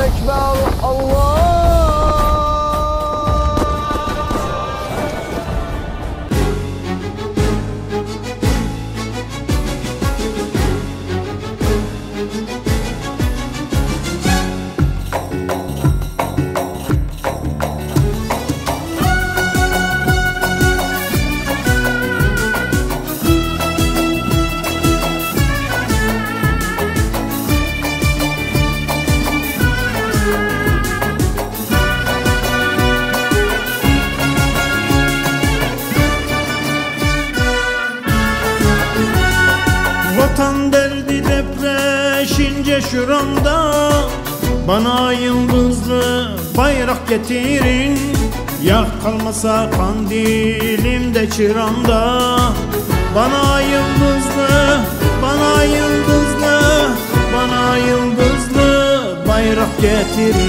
Ekber, Allah. Vatan derdi depreşince şuramda, bana yıldızlı bayrak getirin. Yak kalmasa kandilimde çıramda, bana yıldızlı, bana yıldızlı, bana yıldızlı bayrak getirin.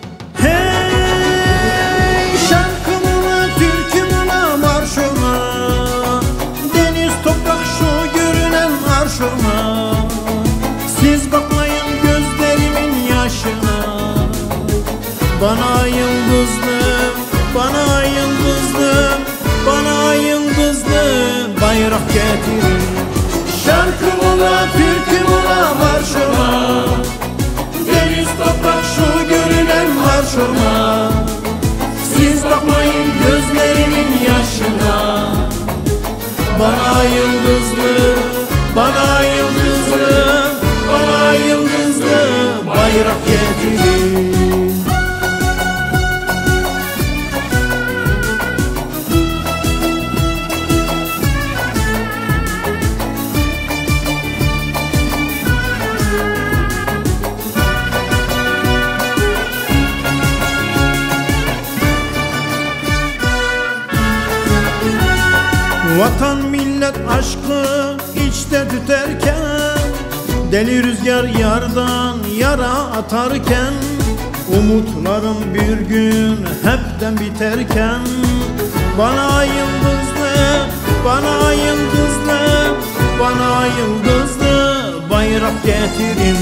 Hey şarkımla, türkümle, marşımla, deniz toprak şu görünen arşıma. Siz bakmayın gözlerimin yaşına, bana yıldızlı, bana yıldızlı, bana yıldızlı bayrak getirin. Şarkımla, türkümle, marşıma, deniz toprak şu görünen marşıma. Siz bakmayın gözlerimin yaşına, bana yıldızlı, bana yıldızlı, bana yıldızlı bayrak getirin. Vatan millet aşkı içte tüterken, deli rüzgar yardan yara atarken, umutlarım bir gün hepten biterken, bana yıldızlı, bana yıldızlı, bana yıldızlı bayrak getirin.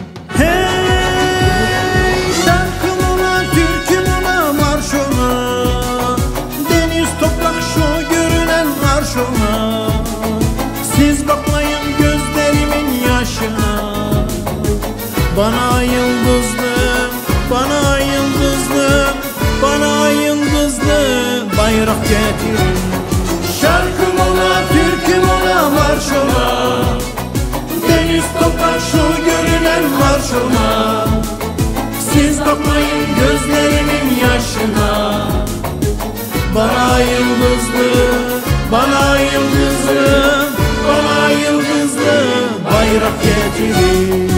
Hey şarkımla, türkümle, marşımla, deniz toprak şu görünen arşıma. Siz bakmayın gözlerimin yaşına, bana yıldızlı, bana yıldızlı, bana yıldızlı bayrak getirin. Şarkımla, türkümle, marşıma, deniz toprak şu görünen marşıma. Siz bakmayın gözlerimin yaşına, bana yıldızlı, bana yıldızlı, bana yıldızlı bayrak getirin.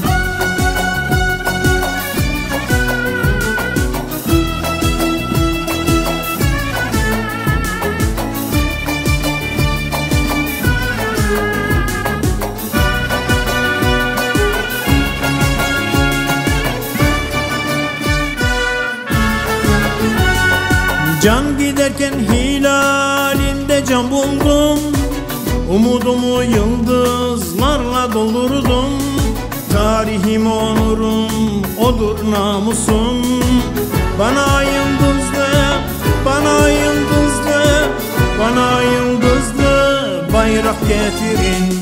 Can giderken hilalinde can buldum, umudumu yıldızlarla doldurdum. Tarihim onurum, odur namusum. Bana yıldızlı, bana yıldızlı, bana yıldızlı bayrak getirin.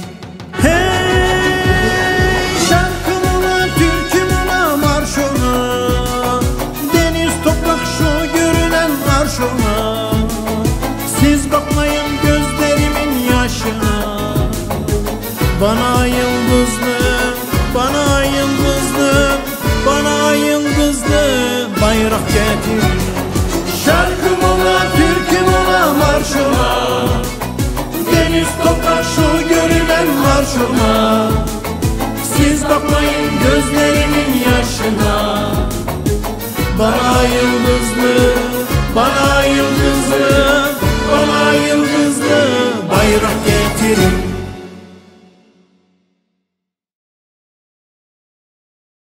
Hey şarkımla, türkümle, marşımla, deniz toprak şu görünen arşıma. Siz bakmayın gözlerimin yaşına, bana yıldızlı, bana yıldızlı, bana yıldızlı bayrak getirin. Şarkımla, türkümle, marşıma, deniz toprak şu görünen marşıma. Siz bakmayın gözlerimin yaşına, bana yıldızlı, bana yıldızlı, bana yıldızlı bayrak getirin.